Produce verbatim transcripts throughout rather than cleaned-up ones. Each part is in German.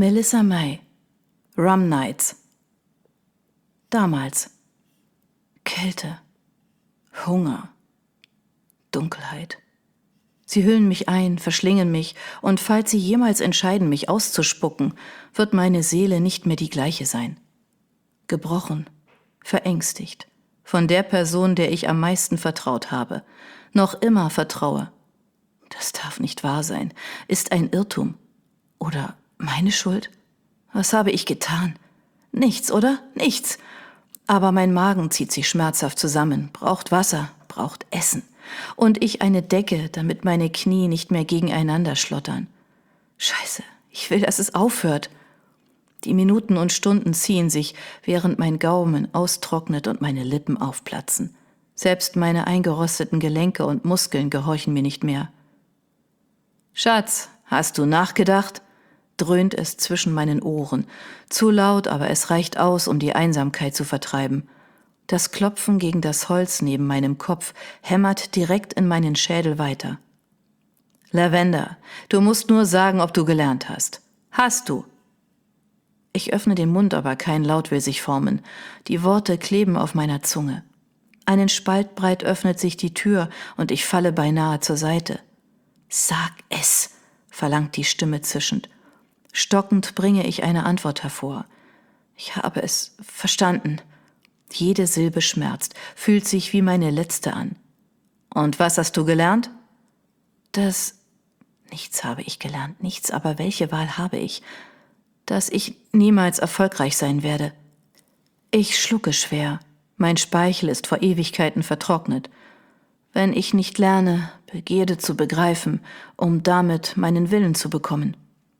Melissa May, Rum Nights. Damals. Kälte, Hunger, Dunkelheit. Sie hüllen mich ein, verschlingen mich, und falls sie jemals entscheiden, mich auszuspucken, wird meine Seele nicht mehr die gleiche sein. Gebrochen, verängstigt, von der Person, der ich am meisten vertraut habe, noch immer vertraue. Das darf nicht wahr sein, ist ein Irrtum. Oder meine Schuld? Was habe ich getan? Nichts, oder? Nichts. Aber mein Magen zieht sich schmerzhaft zusammen, braucht Wasser, braucht Essen. Und ich eine Decke, damit meine Knie nicht mehr gegeneinander schlottern. Scheiße, ich will, dass es aufhört. Die Minuten und Stunden ziehen sich, während mein Gaumen austrocknet und meine Lippen aufplatzen. Selbst meine eingerosteten Gelenke und Muskeln gehorchen mir nicht mehr. »Schatz, hast du nachgedacht?« dröhnt es zwischen meinen Ohren. Zu laut, aber es reicht aus, um die Einsamkeit zu vertreiben. Das Klopfen gegen das Holz neben meinem Kopf hämmert direkt in meinen Schädel weiter. »Lavender, du musst nur sagen, ob du gelernt hast. Hast du?« Ich öffne den Mund, aber kein Laut will sich formen. Die Worte kleben auf meiner Zunge. Einen Spalt breit öffnet sich die Tür und ich falle beinahe zur Seite. »Sag es«, verlangt die Stimme zischend. Stockend bringe ich eine Antwort hervor. Ich habe es verstanden. Jede Silbe schmerzt, fühlt sich wie meine letzte an. »Und was hast du gelernt?« »Das... Nichts habe ich gelernt, nichts, aber welche Wahl habe ich? Dass ich niemals erfolgreich sein werde. Ich schlucke schwer. Mein Speichel ist vor Ewigkeiten vertrocknet. Wenn ich nicht lerne, Begierde zu begreifen, um damit meinen Willen zu bekommen.«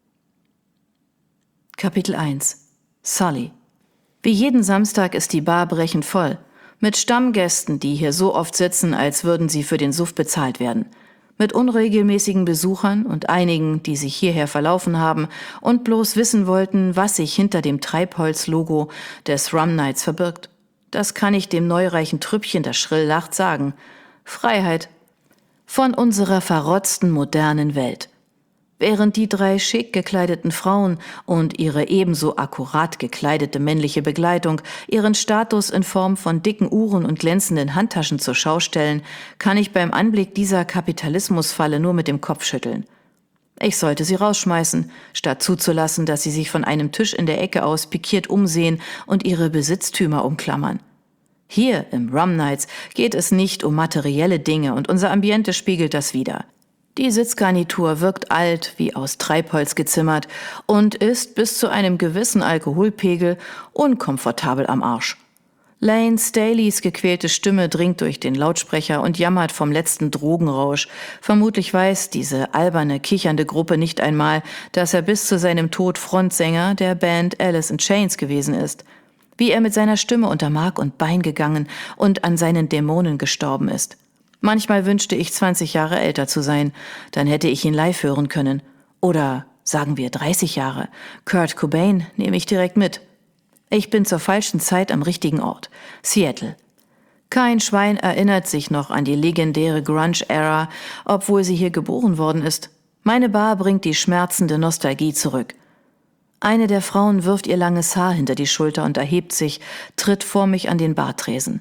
Kapitel eins. Sully. Wie jeden Samstag ist die Bar brechend voll. Mit Stammgästen, die hier so oft sitzen, als würden sie für den Suff bezahlt werden. Mit unregelmäßigen Besuchern und einigen, die sich hierher verlaufen haben und bloß wissen wollten, was sich hinter dem Treibholz-Logo des Rum Nights verbirgt. Das kann ich dem neureichen Trüppchen, das schrill lacht, sagen. Freiheit. Von unserer verrotzten modernen Welt. Während die drei schick gekleideten Frauen und ihre ebenso akkurat gekleidete männliche Begleitung ihren Status in Form von dicken Uhren und glänzenden Handtaschen zur Schau stellen, kann ich beim Anblick dieser Kapitalismusfalle nur mit dem Kopf schütteln. Ich sollte sie rausschmeißen, statt zuzulassen, dass sie sich von einem Tisch in der Ecke aus pikiert umsehen und ihre Besitztümer umklammern. Hier im Rum Nights geht es nicht um materielle Dinge und unser Ambiente spiegelt das wider. Die Sitzgarnitur wirkt alt, wie aus Treibholz gezimmert und ist bis zu einem gewissen Alkoholpegel unkomfortabel am Arsch. Lane Staleys gequälte Stimme dringt durch den Lautsprecher und jammert vom letzten Drogenrausch. Vermutlich weiß diese alberne, kichernde Gruppe nicht einmal, dass er bis zu seinem Tod Frontsänger der Band Alice in Chains gewesen ist. Wie er mit seiner Stimme unter Mark und Bein gegangen und an seinen Dämonen gestorben ist. Manchmal wünschte ich, zwanzig Jahre älter zu sein, dann hätte ich ihn live hören können. Oder, sagen wir, dreißig Jahre. Kurt Cobain nehme ich direkt mit. Ich bin zur falschen Zeit am richtigen Ort. Seattle. Kein Schwein erinnert sich noch an die legendäre Grunge-Ära, obwohl sie hier geboren worden ist. Meine Bar bringt die schmerzende Nostalgie zurück. Eine der Frauen wirft ihr langes Haar hinter die Schulter und erhebt sich, tritt vor mich an den Bartresen.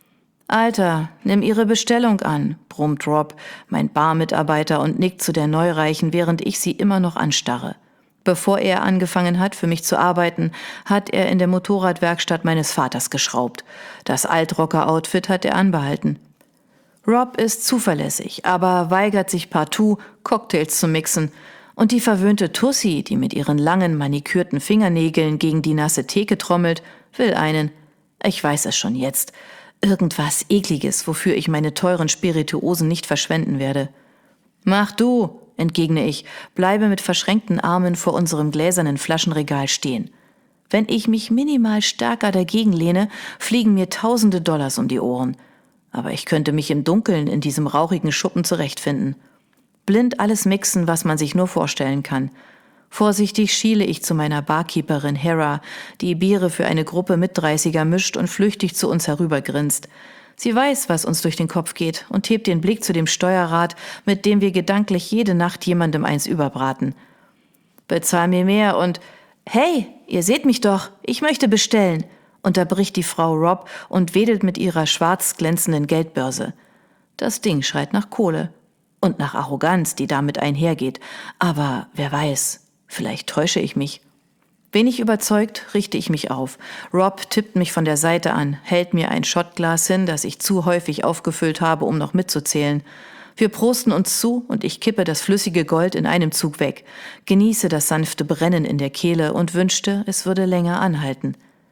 »Alter, nimm Ihre Bestellung an«, brummt Rob, mein Barmitarbeiter, und nickt zu der Neureichen, während ich sie immer noch anstarre. Bevor er angefangen hat, für mich zu arbeiten, hat er in der Motorradwerkstatt meines Vaters geschraubt. Das Altrocker-Outfit hat er anbehalten. Rob ist zuverlässig, aber weigert sich partout, Cocktails zu mixen. Und die verwöhnte Tussi, die mit ihren langen, manikürten Fingernägeln gegen die nasse Theke trommelt, will einen. Ich weiß es schon jetzt. Irgendwas Ekliges, wofür ich meine teuren Spirituosen nicht verschwenden werde. »Mach du«, entgegne ich, bleibe mit verschränkten Armen vor unserem gläsernen Flaschenregal stehen. Wenn ich mich minimal stärker dagegen lehne, fliegen mir tausende Dollars um die Ohren. Aber ich könnte mich im Dunkeln in diesem rauchigen Schuppen zurechtfinden. Blind alles mixen, was man sich nur vorstellen kann. Vorsichtig schiele ich zu meiner Barkeeperin Hera, die Biere für eine Gruppe Mitdreißiger mischt und flüchtig zu uns herübergrinst. Sie weiß, was uns durch den Kopf geht und hebt den Blick zu dem Steuerrad, mit dem wir gedanklich jede Nacht jemandem eins überbraten. Bezahl mir mehr und »Hey, ihr seht mich doch, ich möchte bestellen«, unterbricht die Frau Rob und wedelt mit ihrer schwarz glänzenden Geldbörse. Das Ding schreit nach Kohle und nach Arroganz, die damit einhergeht. Aber wer weiß, vielleicht täusche ich mich. Wenig überzeugt richte ich mich auf. Rob tippt mich von der Seite an, hält mir ein Schottglas hin, das ich zu häufig aufgefüllt habe, um noch mitzuzählen. Wir prosten uns zu und ich kippe das flüssige Gold in einem Zug weg, genieße das sanfte Brennen in der Kehle und wünschte, es würde länger anhalten.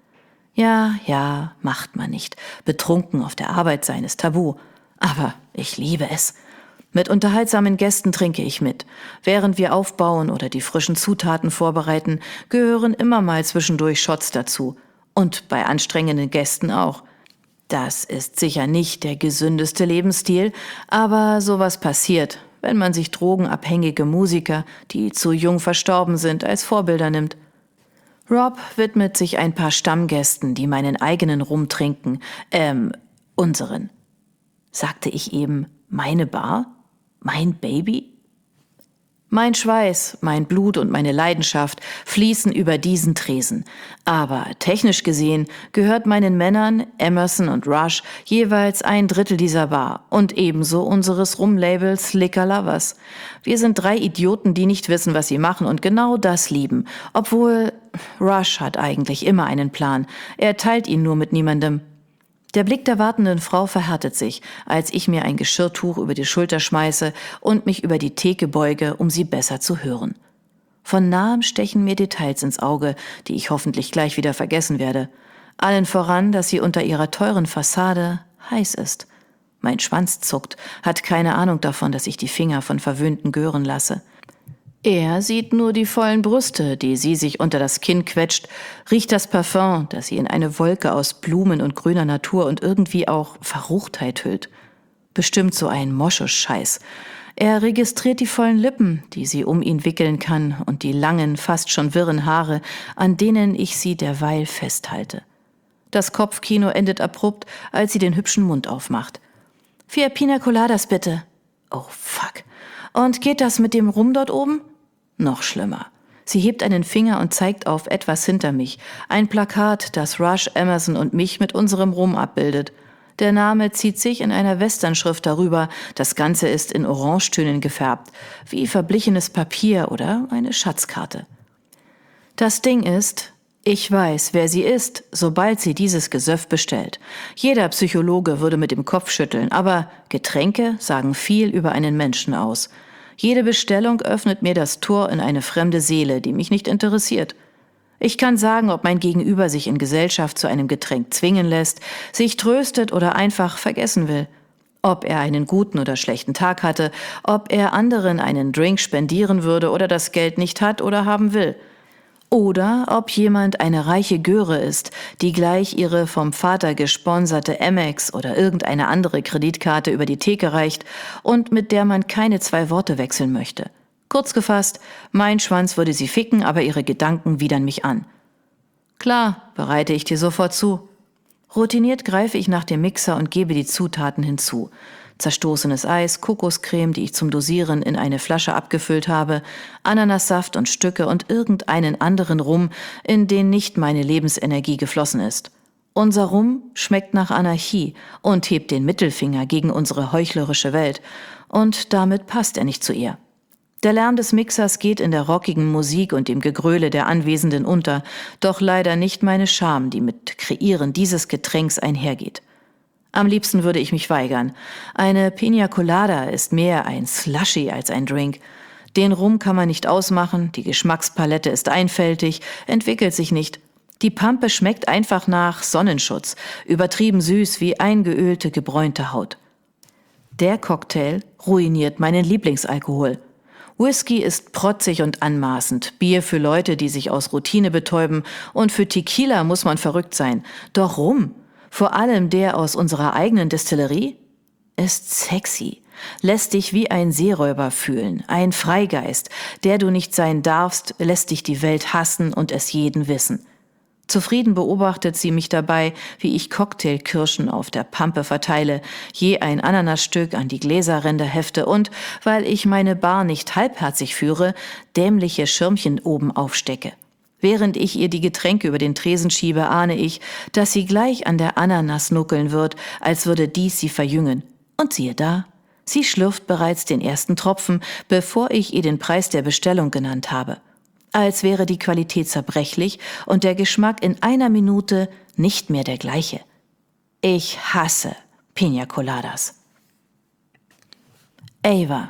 Ja, ja, macht man nicht. Betrunken auf der Arbeit sein ist tabu. Aber ich liebe es. Mit unterhaltsamen Gästen trinke ich mit. Während wir aufbauen oder die frischen Zutaten vorbereiten, gehören immer mal zwischendurch Shots dazu. Und bei anstrengenden Gästen auch. Das ist sicher nicht der gesündeste Lebensstil, aber sowas passiert, wenn man sich drogenabhängige Musiker, die zu jung verstorben sind, als Vorbilder nimmt. Rob widmet sich ein paar Stammgästen, die meinen eigenen Rum trinken, ähm, unseren. Sagte ich eben, meine Bar? Mein Baby? Mein Schweiß, mein Blut und meine Leidenschaft fließen über diesen Tresen. Aber technisch gesehen gehört meinen Männern, Emerson und Rush, jeweils ein Drittel dieser Bar und ebenso unseres Rum-Labels Liquor Lovers. Wir sind drei Idioten, die nicht wissen, was sie machen und genau das lieben. Obwohl Rush hat eigentlich immer einen Plan. Er teilt ihn nur mit niemandem. Der Blick der wartenden Frau verhärtet sich, als ich mir ein Geschirrtuch über die Schulter schmeiße und mich über die Theke beuge, um sie besser zu hören. Von nahem stechen mir Details ins Auge, die ich hoffentlich gleich wieder vergessen werde. Allen voran, dass sie unter ihrer teuren Fassade heiß ist. Mein Schwanz zuckt, hat keine Ahnung davon, dass ich die Finger von verwöhnten Gören lasse. Er sieht nur die vollen Brüste, die sie sich unter das Kinn quetscht, riecht das Parfum, das sie in eine Wolke aus Blumen und grüner Natur und irgendwie auch Verruchtheit hüllt. Bestimmt so ein Moschus-Scheiß. Er registriert die vollen Lippen, die sie um ihn wickeln kann, und die langen, fast schon wirren Haare, an denen ich sie derweil festhalte. Das Kopfkino endet abrupt, als sie den hübschen Mund aufmacht. »Vier Pina Coladas bitte.« Oh, fuck. »Und geht das mit dem Rum dort oben?« Noch schlimmer. Sie hebt einen Finger und zeigt auf etwas hinter mich. Ein Plakat, das Rush, Emerson und mich mit unserem Rum abbildet. Der Name zieht sich in einer Westernschrift darüber. Das Ganze ist in Orangetönen gefärbt. Wie verblichenes Papier oder eine Schatzkarte. Das Ding ist, ich weiß, wer sie ist, sobald sie dieses Gesöff bestellt. Jeder Psychologe würde mit dem Kopf schütteln, aber Getränke sagen viel über einen Menschen aus. Jede Bestellung öffnet mir das Tor in eine fremde Seele, die mich nicht interessiert. Ich kann sagen, ob mein Gegenüber sich in Gesellschaft zu einem Getränk zwingen lässt, sich tröstet oder einfach vergessen will. Ob er einen guten oder schlechten Tag hatte, ob er anderen einen Drink spendieren würde oder das Geld nicht hat oder haben will. Oder ob jemand eine reiche Göre ist, die gleich ihre vom Vater gesponserte Amex oder irgendeine andere Kreditkarte über die Theke reicht und mit der man keine zwei Worte wechseln möchte. Kurz gefasst, mein Schwanz würde sie ficken, aber ihre Gedanken widern mich an. Klar, bereite ich dir sofort zu. Routiniert greife ich nach dem Mixer und gebe die Zutaten hinzu. Zerstoßenes Eis, Kokoscreme, die ich zum Dosieren in eine Flasche abgefüllt habe, Ananassaft und Stücke und irgendeinen anderen Rum, in den nicht meine Lebensenergie geflossen ist. Unser Rum schmeckt nach Anarchie und hebt den Mittelfinger gegen unsere heuchlerische Welt. Und damit passt er nicht zu ihr. Der Lärm des Mixers geht in der rockigen Musik und dem Gegröle der Anwesenden unter, doch leider nicht meine Scham, die mit Kreieren dieses Getränks einhergeht. Am liebsten würde ich mich weigern. Eine Pina Colada ist mehr ein Slushy als ein Drink. Den Rum kann man nicht ausmachen, die Geschmackspalette ist einfältig, entwickelt sich nicht. Die Pampe schmeckt einfach nach Sonnenschutz, übertrieben süß wie eingeölte, gebräunte Haut. Der Cocktail ruiniert meinen Lieblingsalkohol. Whisky ist protzig und anmaßend, Bier für Leute, die sich aus Routine betäuben, und für Tequila muss man verrückt sein. Doch Rum, vor allem der aus unserer eigenen Destillerie, ist sexy, lässt dich wie ein Seeräuber fühlen, ein Freigeist, der du nicht sein darfst, lässt dich die Welt hassen und es jeden wissen. Zufrieden beobachtet sie mich dabei, wie ich Cocktailkirschen auf der Pampe verteile, je ein Ananasstück an die Gläserränder hefte und, weil ich meine Bar nicht halbherzig führe, dämliche Schirmchen oben aufstecke. Während ich ihr die Getränke über den Tresen schiebe, ahne ich, dass sie gleich an der Ananas nuckeln wird, als würde dies sie verjüngen. Und siehe da, sie schlürft bereits den ersten Tropfen, bevor ich ihr den Preis der Bestellung genannt habe. Als wäre die Qualität zerbrechlich und der Geschmack in einer Minute nicht mehr der gleiche. Ich hasse Piña Coladas. Ava.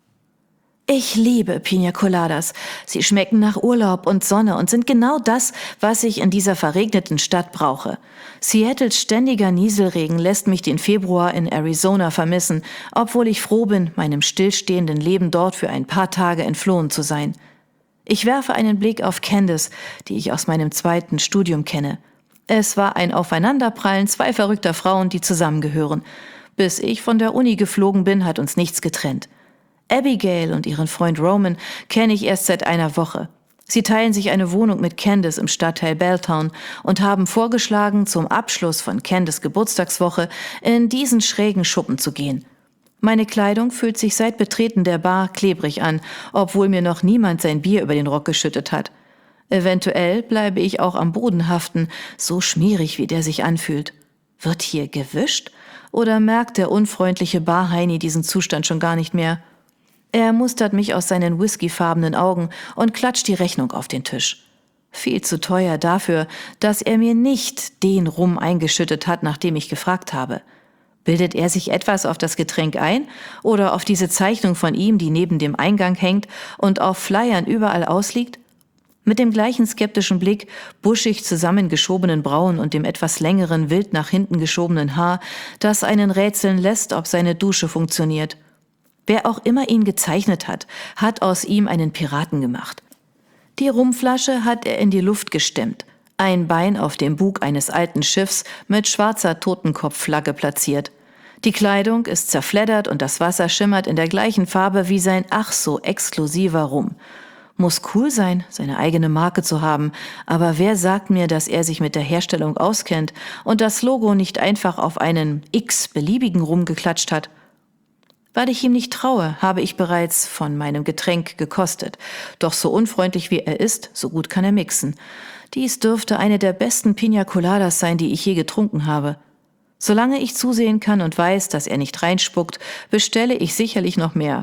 Ich liebe Piña Coladas. Sie schmecken nach Urlaub und Sonne und sind genau das, was ich in dieser verregneten Stadt brauche. Seattles ständiger Nieselregen lässt mich den Februar in Arizona vermissen, obwohl ich froh bin, meinem stillstehenden Leben dort für ein paar Tage entflohen zu sein. Ich werfe einen Blick auf Candace, die ich aus meinem zweiten Studium kenne. Es war ein Aufeinanderprallen zwei verrückter Frauen, die zusammengehören. Bis ich von der Uni geflogen bin, hat uns nichts getrennt. Abigail und ihren Freund Roman kenne ich erst seit einer Woche. Sie teilen sich eine Wohnung mit Candace im Stadtteil Belltown und haben vorgeschlagen, zum Abschluss von Candace' Geburtstagswoche in diesen schrägen Schuppen zu gehen. Meine Kleidung fühlt sich seit Betreten der Bar klebrig an, obwohl mir noch niemand sein Bier über den Rock geschüttet hat. Eventuell bleibe ich auch am Boden haften, so schmierig wie der sich anfühlt. Wird hier gewischt? Oder merkt der unfreundliche Barheini diesen Zustand schon gar nicht mehr? Er mustert mich aus seinen whiskyfarbenen Augen und klatscht die Rechnung auf den Tisch. Viel zu teuer dafür, dass er mir nicht den Rum eingeschüttet hat, nachdem ich gefragt habe. Bildet er sich etwas auf das Getränk ein oder auf diese Zeichnung von ihm, die neben dem Eingang hängt und auf Flyern überall ausliegt? Mit dem gleichen skeptischen Blick, buschig zusammengeschobenen Brauen und dem etwas längeren, wild nach hinten geschobenen Haar, das einen rätseln lässt, ob seine Dusche funktioniert. Wer auch immer ihn gezeichnet hat, hat aus ihm einen Piraten gemacht. Die Rumflasche hat er in die Luft gestemmt, ein Bein auf dem Bug eines alten Schiffs mit schwarzer Totenkopfflagge platziert. Die Kleidung ist zerfleddert und das Wasser schimmert in der gleichen Farbe wie sein ach so exklusiver Rum. Muss cool sein, seine eigene Marke zu haben, aber wer sagt mir, dass er sich mit der Herstellung auskennt und das Logo nicht einfach auf einen x-beliebigen Rum geklatscht hat? Weil ich ihm nicht traue, habe ich bereits von meinem Getränk gekostet. Doch so unfreundlich wie er ist, so gut kann er mixen. Dies dürfte eine der besten Piña Coladas sein, die ich je getrunken habe. Solange ich zusehen kann und weiß, dass er nicht reinspuckt, bestelle ich sicherlich noch mehr.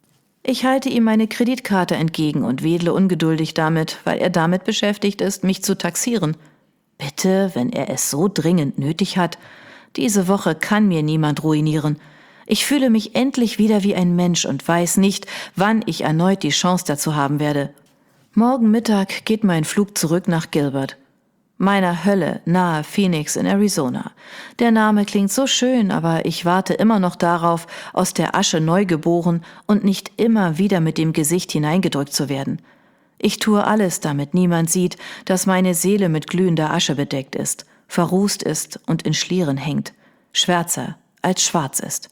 Ich halte ihm meine Kreditkarte entgegen und wedle ungeduldig damit, weil er damit beschäftigt ist, mich zu taxieren. Bitte, wenn er es so dringend nötig hat. Diese Woche kann mir niemand ruinieren. Ich fühle mich endlich wieder wie ein Mensch und weiß nicht, wann ich erneut die Chance dazu haben werde. Morgen Mittag geht mein Flug zurück nach Gilbert, meiner Hölle nahe Phoenix in Arizona. Der Name klingt so schön, aber ich warte immer noch darauf, aus der Asche neu geboren und nicht immer wieder mit dem Gesicht hineingedrückt zu werden. Ich tue alles, damit niemand sieht, dass meine Seele mit glühender Asche bedeckt ist, verrußt ist und in Schlieren hängt, schwärzer als schwarz ist.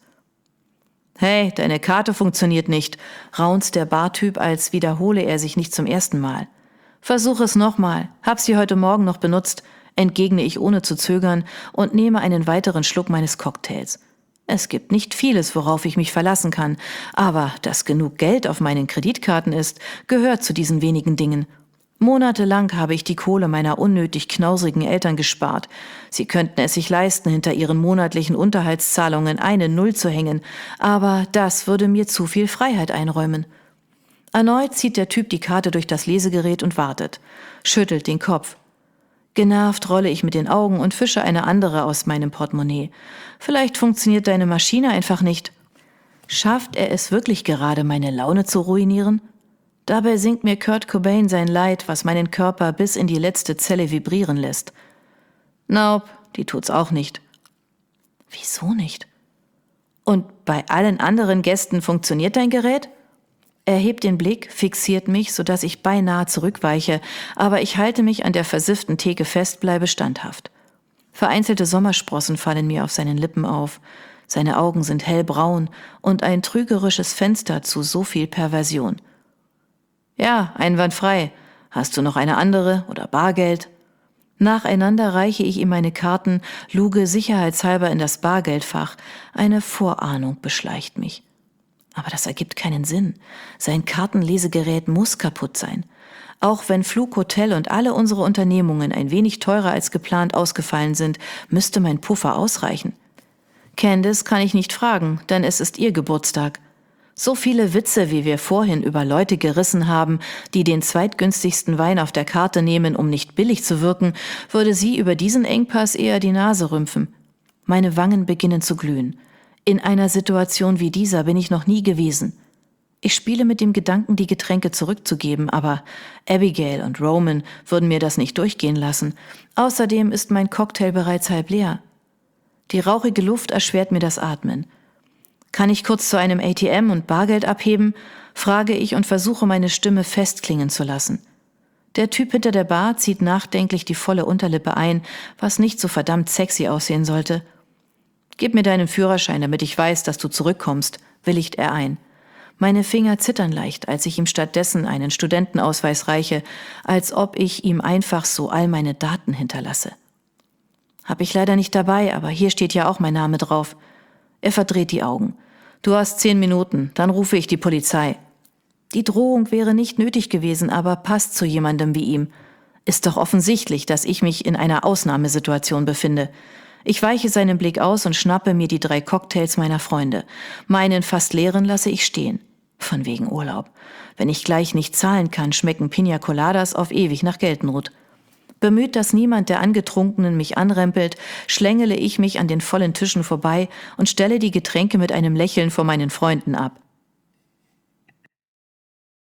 »Hey, deine Karte funktioniert nicht«, raunzt der Bartyp, als wiederhole er sich nicht zum ersten Mal. »Versuch es nochmal, hab sie heute Morgen noch benutzt«, entgegne ich ohne zu zögern und nehme einen weiteren Schluck meines Cocktails. Es gibt nicht vieles, worauf ich mich verlassen kann, aber dass genug Geld auf meinen Kreditkarten ist, gehört zu diesen wenigen Dingen. Monatelang habe ich die Kohle meiner unnötig knausrigen Eltern gespart. Sie könnten es sich leisten, hinter ihren monatlichen Unterhaltszahlungen eine Null zu hängen, aber das würde mir zu viel Freiheit einräumen. Erneut zieht der Typ die Karte durch das Lesegerät und wartet, schüttelt den Kopf. Genervt rolle ich mit den Augen und fische eine andere aus meinem Portemonnaie. Vielleicht funktioniert deine Maschine einfach nicht. Schafft er es wirklich gerade, meine Laune zu ruinieren? Dabei singt mir Kurt Cobain sein Leid, was meinen Körper bis in die letzte Zelle vibrieren lässt. Nope, die tut's auch nicht. Wieso nicht? Und bei allen anderen Gästen funktioniert dein Gerät? Er hebt den Blick, fixiert mich, sodass ich beinahe zurückweiche, aber ich halte mich an der versifften Theke fest, bleibe standhaft. Vereinzelte Sommersprossen fallen mir auf seinen Lippen auf. Seine Augen sind hellbraun und ein trügerisches Fenster zu so viel Perversion. Ja, einwandfrei. Hast du noch eine andere oder Bargeld? Nacheinander reiche ich ihm meine Karten, luge sicherheitshalber in das Bargeldfach. Eine Vorahnung beschleicht mich. Aber das ergibt keinen Sinn. Sein Kartenlesegerät muss kaputt sein. Auch wenn Flug, Hotel und alle unsere Unternehmungen ein wenig teurer als geplant ausgefallen sind, müsste mein Puffer ausreichen. Candice kann ich nicht fragen, denn es ist ihr Geburtstag. So viele Witze, wie wir vorhin über Leute gerissen haben, die den zweitgünstigsten Wein auf der Karte nehmen, um nicht billig zu wirken, würde sie über diesen Engpass eher die Nase rümpfen. Meine Wangen beginnen zu glühen. In einer Situation wie dieser bin ich noch nie gewesen. Ich spiele mit dem Gedanken, die Getränke zurückzugeben, aber Abigail und Roman würden mir das nicht durchgehen lassen. Außerdem ist mein Cocktail bereits halb leer. Die rauchige Luft erschwert mir das Atmen. Kann ich kurz zu einem A T M und Bargeld abheben? Frage ich und versuche, meine Stimme festklingen zu lassen. Der Typ hinter der Bar zieht nachdenklich die volle Unterlippe ein, was nicht so verdammt sexy aussehen sollte. Gib mir deinen Führerschein, damit ich weiß, dass du zurückkommst, willigt er ein. Meine Finger zittern leicht, als ich ihm stattdessen einen Studentenausweis reiche, als ob ich ihm einfach so all meine Daten hinterlasse. Hab ich leider nicht dabei, aber hier steht ja auch mein Name drauf. Er verdreht die Augen. Du hast zehn Minuten, dann rufe ich die Polizei. Die Drohung wäre nicht nötig gewesen, aber passt zu jemandem wie ihm. Ist doch offensichtlich, dass ich mich in einer Ausnahmesituation befinde. Ich weiche seinen Blick aus und schnappe mir die drei Cocktails meiner Freunde. Meinen fast leeren lasse ich stehen. Von wegen Urlaub. Wenn ich gleich nicht zahlen kann, schmecken Pina Coladas auf ewig nach Geltnrud. Bemüht, dass niemand der Angetrunkenen mich anrempelt, schlängele ich mich an den vollen Tischen vorbei und stelle die Getränke mit einem Lächeln vor meinen Freunden ab.